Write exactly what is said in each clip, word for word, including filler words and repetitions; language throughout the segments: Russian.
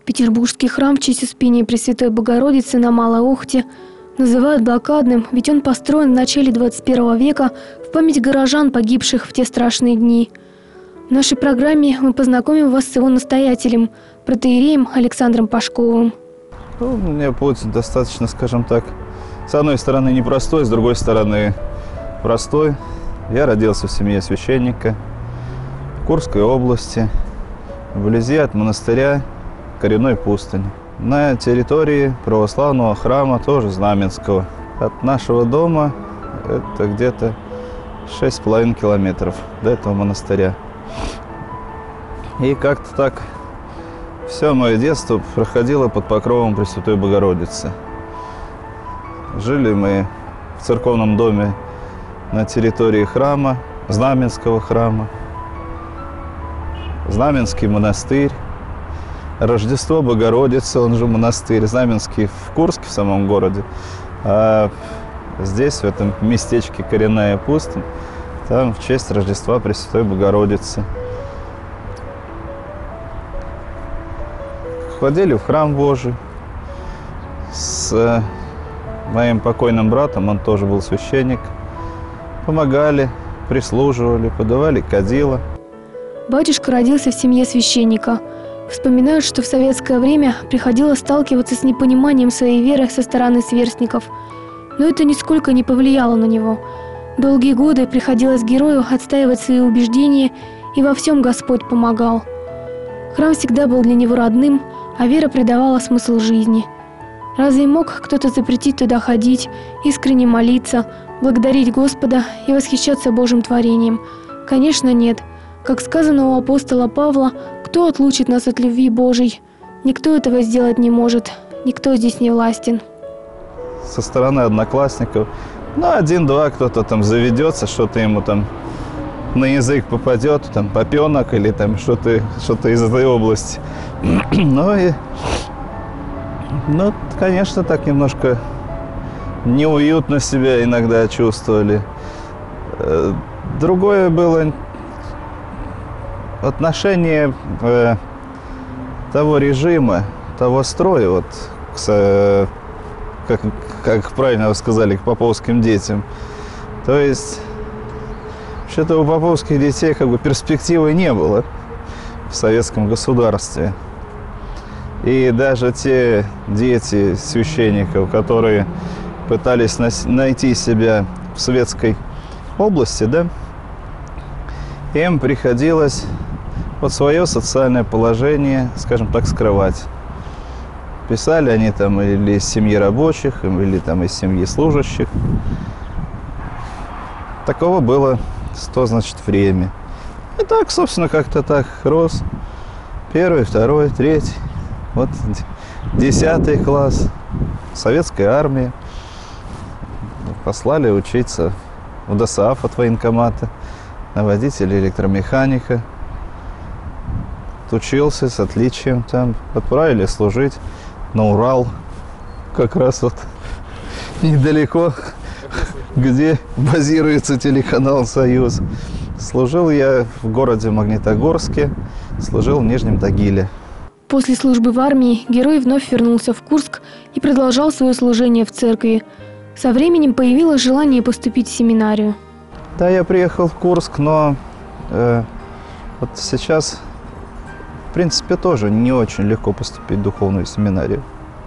Петербургский храм в честь Успения Пресвятой Богородицы на Малой Охте называют блокадным, ведь он построен в начале двадцать первого века в память горожан, погибших в те страшные дни. В нашей программе мы познакомим вас с его настоятелем, протоиереем Александром Пашковым. Ну, у меня путь достаточно, скажем так, с одной стороны непростой, с другой стороны простой. Я родился в семье священника в Курской области, вблизи от монастыря Коренной пустыни, на территории православного храма, тоже Знаменского. От нашего дома это где-то шесть с половиной километров до этого монастыря. И как-то так все мое детство проходило под покровом Пресвятой Богородицы. Жили мы в церковном доме на территории храма, Знаменского храма, Знаменский монастырь, Рождество Богородицы, он же монастырь, Знаменский в Курске, в самом городе, а здесь, в этом местечке Коренная пустынь, там в честь Рождества Пресвятой Богородицы. Ходили в храм Божий с моим покойным братом, он тоже был священник. Помогали, прислуживали, подавали кадила. Батюшка родился в семье священника. Вспоминают, что в советское время приходилось сталкиваться с непониманием своей веры со стороны сверстников. Но это нисколько не повлияло на него. Долгие годы приходилось герою отстаивать свои убеждения, и во всем Господь помогал. Храм всегда был для него родным, а вера придавала смысл жизни. Разве мог кто-то запретить туда ходить, искренне молиться, благодарить Господа и восхищаться Божьим творением? Конечно, нет. Как сказано у апостола Павла, кто отлучит нас от любви Божией? Никто этого сделать не может, никто здесь не властен. Со стороны одноклассников, ну, один-два кто-то там заведется, что-то ему там на язык попадет, там, попенок или там что-то что-то из этой области. Ну, и, ну, конечно, так немножко неуютно себя иногда чувствовали. Другое было отношение э, того режима, того строя, вот, к, как, как правильно вы сказали, к поповским детям. То есть, что-то у поповских детей как бы перспективы не было в советском государстве. И даже те дети священников, которые пытались найти себя в советской области, да, им приходилось вот свое социальное положение, скажем так, скрывать. Писали они там или из семьи рабочих, или там из семьи служащих. Такого было сто, значит, время. И так, собственно, как-то так рос. Первый, второй, третий, вот десятый класс, советская армия. Послали учиться в ДОСААФ от военкомата, на водителя электромеханика. Учился с отличием там. Отправили служить на Урал, как раз вот недалеко, где базируется телеканал «Союз». Служил я в городе Магнитогорске, служил в Нижнем Тагиле. После службы в армии герой вновь вернулся в Курск и продолжал свое служение в церкви. Со временем появилось желание поступить в семинарию. Да, я приехал в Курск, но э, вот сейчас, в принципе, тоже не очень легко поступить в духовную семинарию.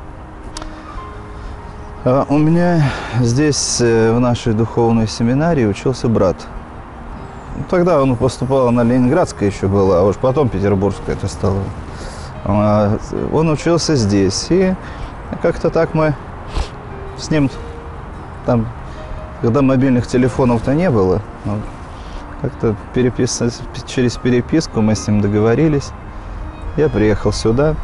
А у меня здесь, в нашей духовной семинарии, учился брат. Тогда он поступал на Ленинградское еще было, а уж потом Петербургское это стало. Он учился здесь, и как-то так мы с ним там, когда мобильных телефонов-то не было, как-то перепис... через переписку мы с ним договорились. Я приехал сюда.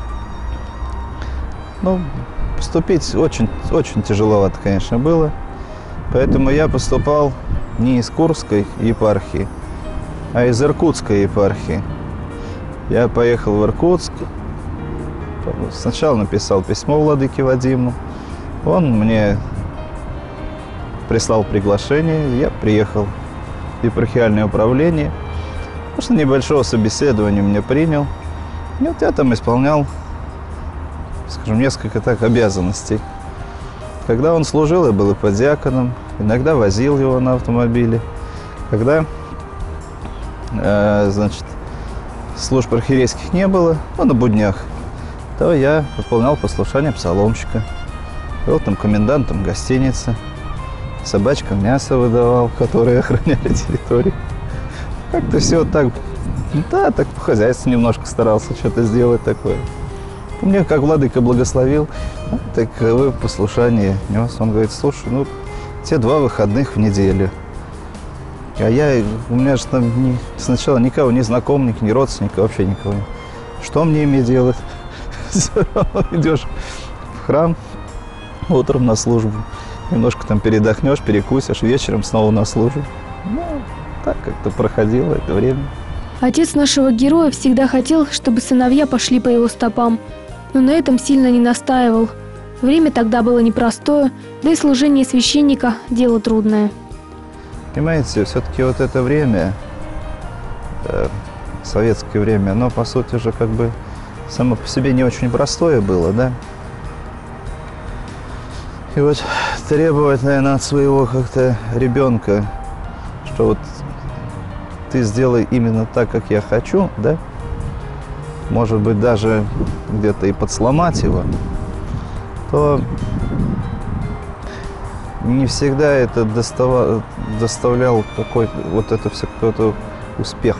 Ну, поступить очень, очень тяжеловато, конечно, было. Поэтому я поступал не из Курской епархии, а из Иркутской епархии. Я поехал в Иркутск. Сначала написал письмо владыке Вадиму. Он мне прислал приглашение. Я приехал в епархиальное управление. После небольшого собеседования меня принял. И вот я там исполнял скажем, несколько так обязанностей. Когда он служил, я был и подьяконом, иногда возил его на автомобиле. Когда, э, значит, служб архиерейских не было, ну, на буднях, то я выполнял послушание псаломщика. Был там комендантом гостиницы, собачкам мясо выдавал, которые охраняли территорию. Как-то все так, да, так по хозяйству немножко старался что-то сделать такое. Мне, как владыка благословил, таковое послушание нес. Он говорит: слушай, ну, те два выходных в неделю. А я, у меня же там не, сначала никого, ни знакомых, ни родственников, вообще никого. Что мне ими делать? Идешь в храм утром на службу, немножко там передохнешь, перекусишь, вечером снова на службу. Ну, так как-то проходило это время. Отец нашего героя всегда хотел, чтобы сыновья пошли по его стопам, но на этом сильно не настаивал. Время тогда было непростое, да и служение священника – дело трудное. Понимаете, все-таки вот это время, э, советское время, оно, по сути же, как бы само по себе не очень простое было, да? И вот требовать, наверное, от своего как-то ребенка, что вот ты сделай именно так, как я хочу, да? Может быть, даже где-то и подсломать его, то не всегда это достава, доставлял какой-то, вот это все какой-то успех.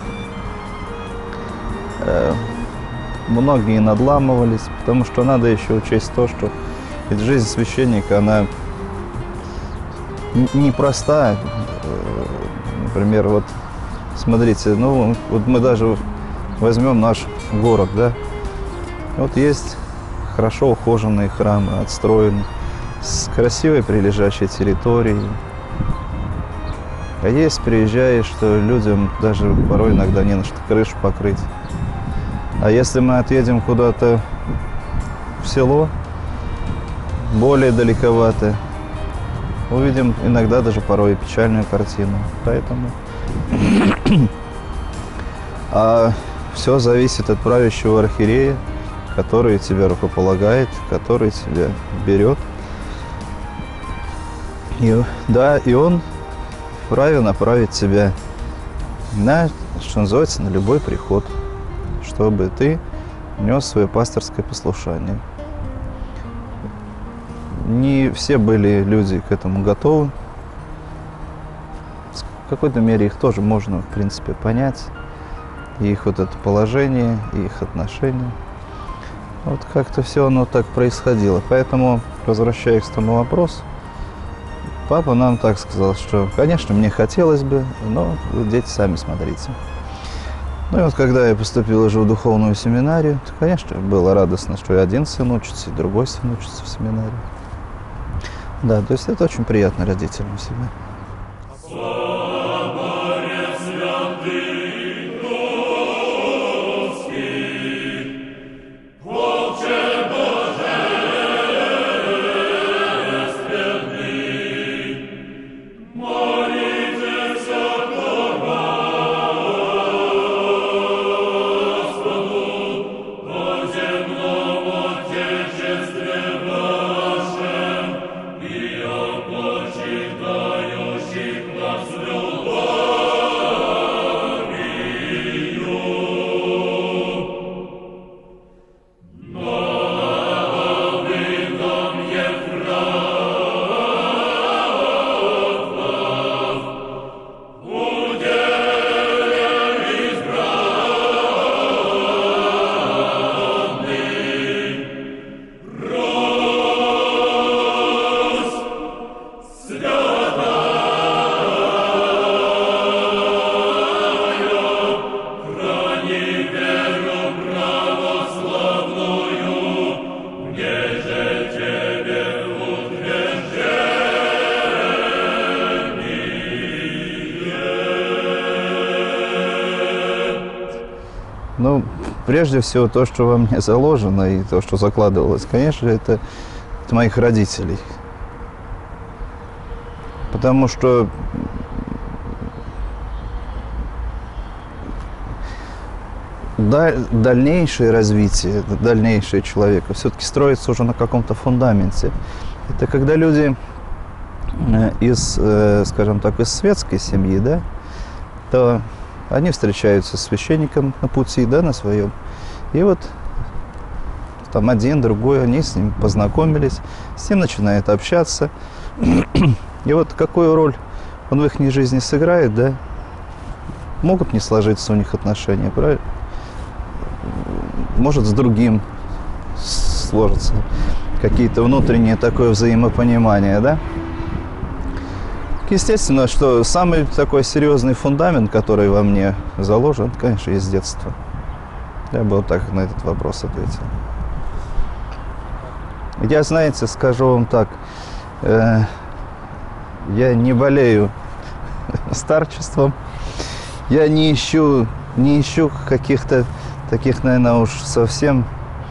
Э, многие надламывались, потому что надо еще учесть то, что ведь жизнь священника, она непростая. Например, вот смотрите, ну вот мы даже возьмем наш город, да, вот есть хорошо ухоженные храмы, отстроенные, с красивой прилежащей территорией. А есть, приезжаешь, что людям даже порой иногда не на что крышу покрыть. А если мы отъедем куда-то в село, более далековато, увидим иногда даже порой и печальную картину. Поэтому а все зависит от правящего архиерея, который тебя рукополагает, который тебя берет. И, да, и он вправе направить тебя на, что называется, на любой приход, чтобы ты нес свое пасторское послушание. Не все были люди к этому готовы. В какой-то мере их тоже можно, в принципе, понять. И их вот это положение, и их отношения. Вот как-то все оно так происходило. Поэтому, возвращаясь к тому вопросу, папа нам так сказал, что, конечно, мне хотелось бы, но вы, дети, сами смотрите. Ну и вот когда я поступил уже в духовную семинарию, то, конечно, было радостно, что и один сын учится, и другой сын учится в семинарии. Да, то есть это очень приятно родителям всегда. Ну, прежде всего, то, что во мне заложено, и то, что закладывалось, конечно, это от моих родителей. Потому что дальнейшее развитие, дальнейшее человека все-таки строится уже на каком-то фундаменте. Это когда люди из, скажем так, из светской семьи, да, то они встречаются с священником на пути, да, на своем. И вот там один, другой, они с ним познакомились, с ним начинают общаться. И вот какую роль он в их жизни сыграет, да, могут не сложиться у них отношения, правильно? Может, с другим сложатся какие-то внутренние такое взаимопонимание, да? Естественно, что самый такой серьезный фундамент, который во мне заложен, конечно, из детства. Я бы вот так на этот вопрос ответил. Я, знаете, скажу вам так, э, я не болею старчеством, я не ищу, не ищу каких-то таких, наверное, уж совсем,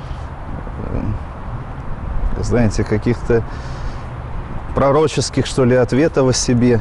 э, знаете, каких-то пророческих, что ли, ответов о себе.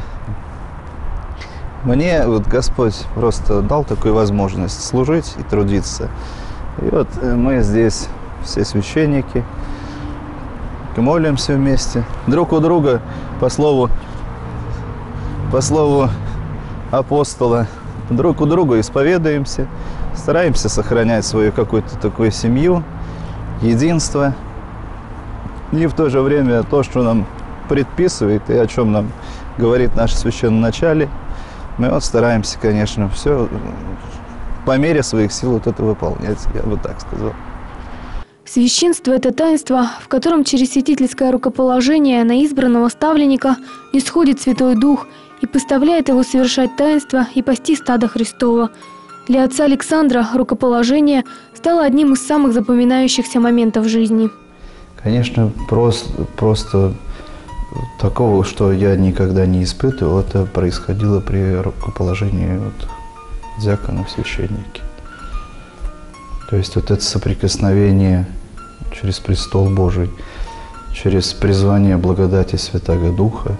Мне вот Господь просто дал такую возможность служить и трудиться. И вот мы здесь, все священники, молимся вместе. Друг у друга по слову, по слову апостола, друг у друга исповедуемся, стараемся сохранять свою какую-то такую семью, единство. И в то же время то, что нам предписывает и о чем нам говорит наше священноначалие, мы вот стараемся, конечно, все по мере своих сил вот это выполнять, я бы так сказал. Священство – это таинство, в котором через святительское рукоположение на избранного ставленника нисходит Святой Дух и поставляет его совершать таинство и пасти стадо Христова. Для отца Александра рукоположение стало одним из самых запоминающихся моментов жизни. Конечно, просто, просто такого, что я никогда не испытывал, это происходило при рукоположении вот диакона в священнике. То есть вот это соприкосновение через престол Божий, через призвание благодати Святаго Духа.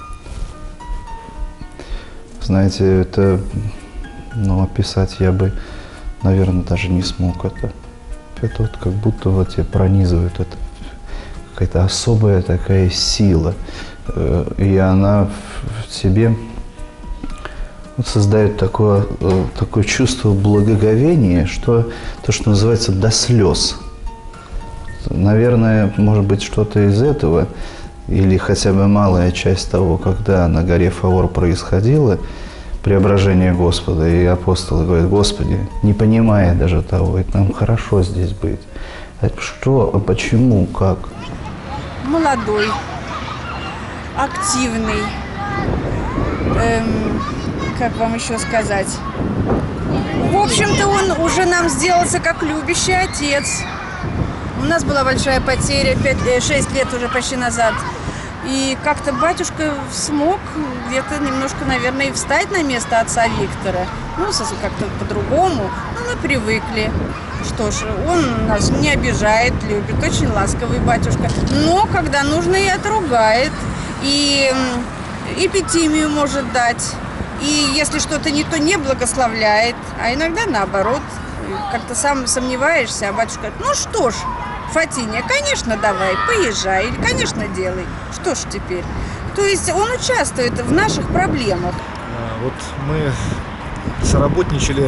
Знаете, это, ну, описать я бы, наверное, даже не смог это. Это вот как будто вот тебя пронизывает это. Какая-то особая такая сила, и она в себе создает такое, такое чувство благоговения, что то, что называется, до слез. Наверное, может быть, что-то из этого, или хотя бы малая часть того, когда на горе Фавор происходило преображение Господа, и апостолы говорят: Господи, не понимая даже того, это нам хорошо здесь быть. Что, почему, как? Молодой, активный, эм, как вам еще сказать? В общем-то, он уже нам сделался как любящий отец. У нас была большая потеря шесть лет уже почти назад. И как-то батюшка смог где-то немножко, наверное, и встать на место отца Виктора. Ну, как-то по-другому. Ну, мы привыкли. Что ж, он нас не обижает, любит, очень ласковый батюшка. Но когда нужно, и отругает, и эпитимию может дать. И если что-то не то, не благословляет, а иногда наоборот. Как-то сам сомневаешься, а батюшка говорит: ну что ж, Фатиния, конечно, давай, поезжай, или, конечно, делай. Что ж теперь? То есть он участвует в наших проблемах. Вот мы соработничали,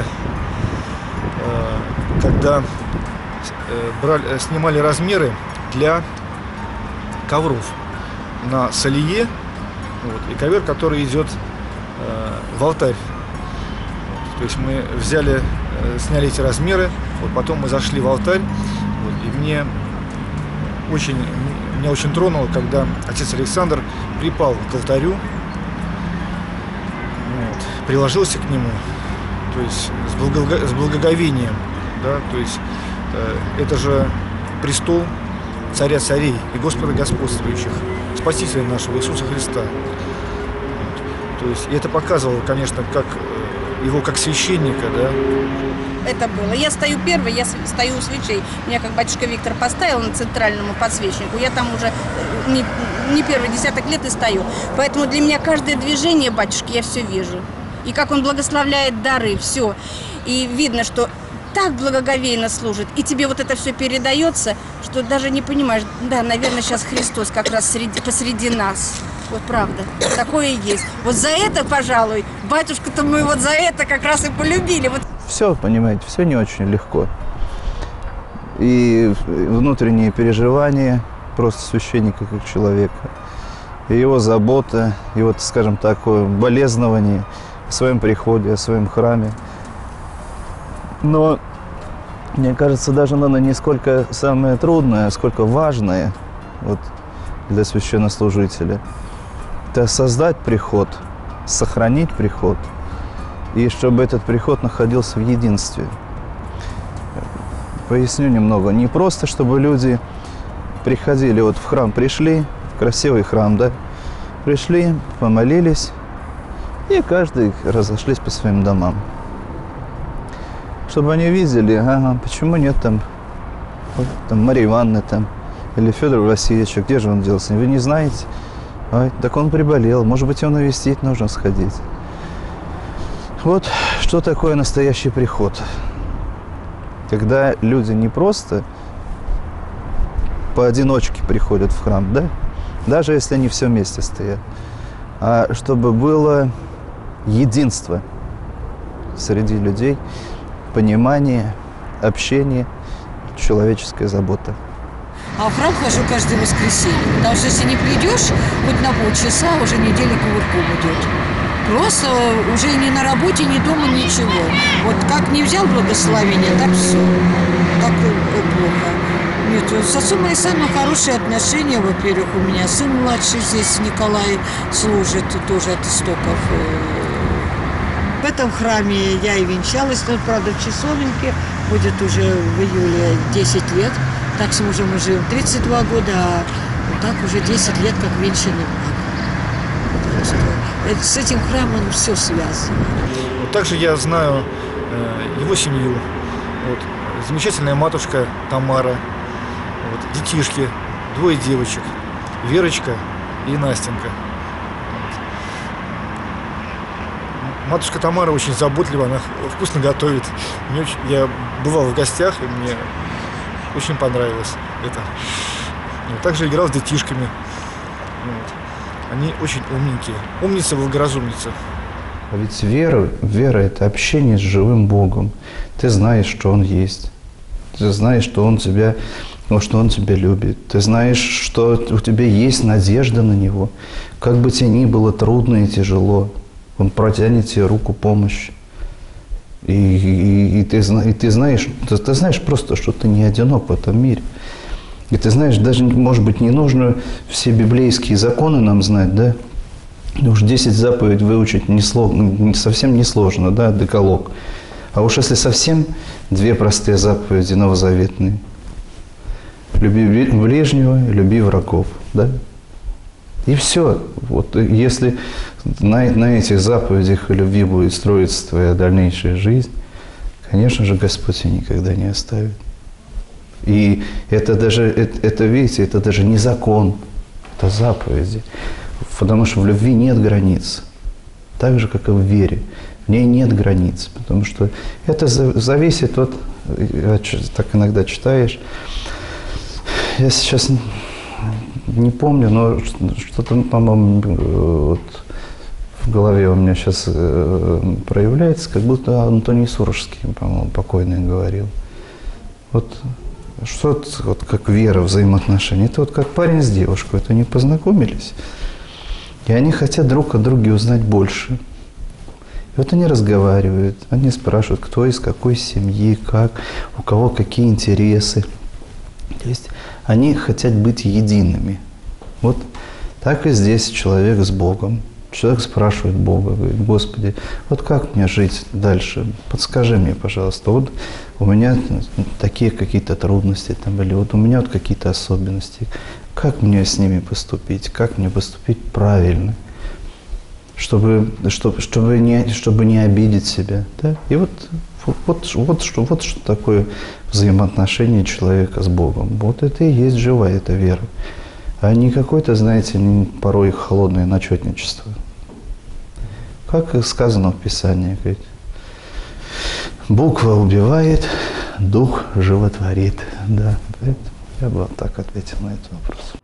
когда брали, снимали размеры для ковров на солие, вот, и ковер, который идет в алтарь. То есть мы взяли, сняли эти размеры, вот, потом мы зашли в алтарь, вот, и мне очень, меня очень тронуло, когда отец Александр припал к алтарю, вот, приложился к нему, то есть с, благого, с благоговением, да, то есть э, это же престол царя царей и Господа господствующих, Спасителя нашего Иисуса Христа. Вот, то есть и это показывало, конечно, как его как священника, да. Это было. Я стою первой, я стою у свечей. Меня как батюшка Виктор поставил на центральному подсвечнику. Я там уже не, не первый десяток лет и стою. Поэтому для меня каждое движение батюшки я все вижу. И как он благословляет дары, все. И видно, что так благоговейно служит, и тебе вот это все передается, что даже не понимаешь, да, наверное, сейчас Христос как раз среди, посреди нас. Вот правда, такое и есть. Вот за это, пожалуй, батюшка-то мы вот за это как раз и полюбили. Вот. Все, понимаете, все не очень легко. И внутренние переживания просто священника как человека, и его забота, и вот, скажем, такое болезнование о своем приходе, о своем храме. Но, мне кажется, даже, наверное, не сколько самое трудное, сколько важное вот, для священнослужителя – это создать приход, сохранить приход, и чтобы этот приход находился в единстве. Поясню немного. Не просто, чтобы люди приходили, вот в храм пришли, в красивый храм, да, пришли, помолились, и каждый разошлись по своим домам. Чтобы они видели, ага, почему нет там, вот, там Марии Ивановны там, или Федора Васильевича, где же он делся, вы не знаете? Ой, так он приболел, может быть, его навестить нужно сходить. Вот что такое настоящий приход. Когда люди не просто поодиночке приходят в храм, да, даже если они все вместе стоят, а чтобы было единство среди людей, понимание, общение, человеческая забота. А в храм хожу каждое воскресенье, потому что если не придешь, хоть на полчаса, уже неделя кувырком идет. Просто уже ни на работе, ни дома, ничего. Вот как не взял благословение, так все. Так плохо. Нет, с отцом Александром хорошие отношения, во-первых, у меня сын младший здесь, Николай, служит тоже от истоков. В этом храме я и венчалась, но, правда, в часовенке, будет уже в июле десять лет. Так с мужем мы живем тридцать два года, а вот так уже десять лет, как венчанный брак. С этим храмом все связано. Вот также я знаю э, его семью. Вот, замечательная матушка Тамара, вот, детишки, двое девочек, Верочка и Настенька. Вот. Матушка Тамара очень заботлива, она вкусно готовит. Мне очень, я бывал в гостях, и мне очень понравилось это. Вот, также играл с детишками. Вот. Они очень умненькие. Умница, благоразумница. А ведь вера, вера – это общение с живым Богом. Ты знаешь, что Он есть. Ты знаешь, что Он тебя, ну, что Он тебя любит. Ты знаешь, что у тебя есть надежда на Него. Как бы тебе ни было трудно и тяжело, Он протянет тебе руку помощи. И, и, и, ты, и ты, знаешь, ты, ты знаешь просто, что ты не одинок в этом мире. И ты знаешь, даже, может быть, не нужно все библейские законы нам знать, да? Уж десять заповедей выучить не сложно, совсем не сложно, да, декалог. А уж если совсем две простые заповеди новозаветные. Люби ближнего, люби врагов, да? И все. Вот если на, на этих заповедях и любви будет строиться твоя дальнейшая жизнь, конечно же, Господь тебя никогда не оставит. И это даже, это, это, видите, это даже не закон, это заповеди. Потому что в любви нет границ. Так же, как и в вере. В ней нет границ. Потому что это зависит от, так иногда читаешь. Я сейчас не помню, но что-то, по-моему, вот в голове у меня сейчас проявляется, как будто Антоний Сурожский, по-моему, покойный говорил. Вот что это, вот как вера, взаимоотношения. Это вот как парень с девушкой. Вот они познакомились, и они хотят друг о друге узнать больше. И вот они разговаривают, они спрашивают, кто из какой семьи, как, у кого какие интересы. То есть они хотят быть едиными. Вот так и здесь человек с Богом. Человек спрашивает Бога, говорит: Господи, вот как мне жить дальше? Подскажи мне, пожалуйста. Вот у меня такие какие-то трудности там, или вот у меня вот какие-то особенности. Как мне с ними поступить? Как мне поступить правильно? Чтобы, чтобы, чтобы, не, чтобы не обидеть себя. Да? И вот, вот, вот, вот, что, вот что такое взаимоотношение человека с Богом. Вот это и есть живая эта вера. А не какое-то, знаете, порой холодное начетничество. Как сказано в Писании, говорит, буква убивает, Дух животворит. Да, я бы вот так ответил на этот вопрос.